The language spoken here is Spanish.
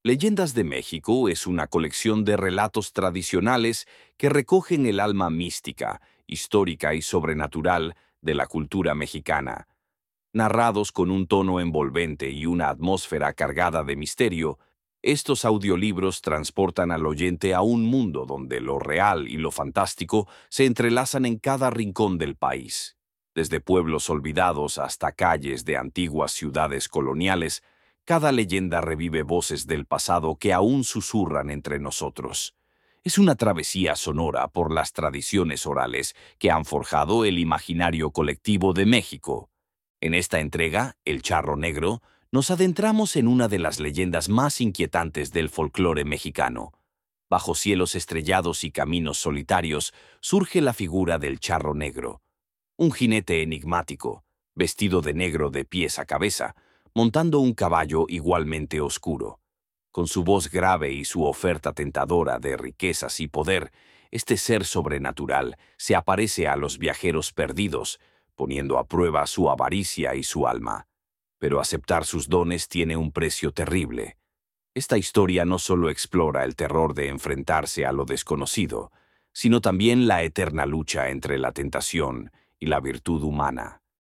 Leyendas de México es una colección de relatos tradicionales que recogen el alma mística, histórica y sobrenatural de la cultura mexicana. Narrados con un tono envolvente y una atmósfera cargada de misterio, estos audiolibros transportan al oyente a un mundo donde lo real y lo fantástico se entrelazan en cada rincón del país. Desde pueblos olvidados hasta calles de antiguas ciudades coloniales, cada leyenda revive voces del pasado que aún susurran entre nosotros. Es una travesía sonora por las tradiciones orales que han forjado el imaginario colectivo de México. En esta entrega, El Charro Negro, nos adentramos en una de las leyendas más inquietantes del folclore mexicano. Bajo cielos estrellados y caminos solitarios surge la figura del Charro Negro, un jinete enigmático, vestido de negro de pies a cabeza, montando un caballo igualmente oscuro. Con su voz grave y su oferta tentadora de riquezas y poder, este ser sobrenatural se aparece a los viajeros perdidos, poniendo a prueba su avaricia y su alma. Pero aceptar sus dones tiene un precio terrible. Esta historia no solo explora el terror de enfrentarse a lo desconocido, sino también la eterna lucha entre la tentación y la virtud humana.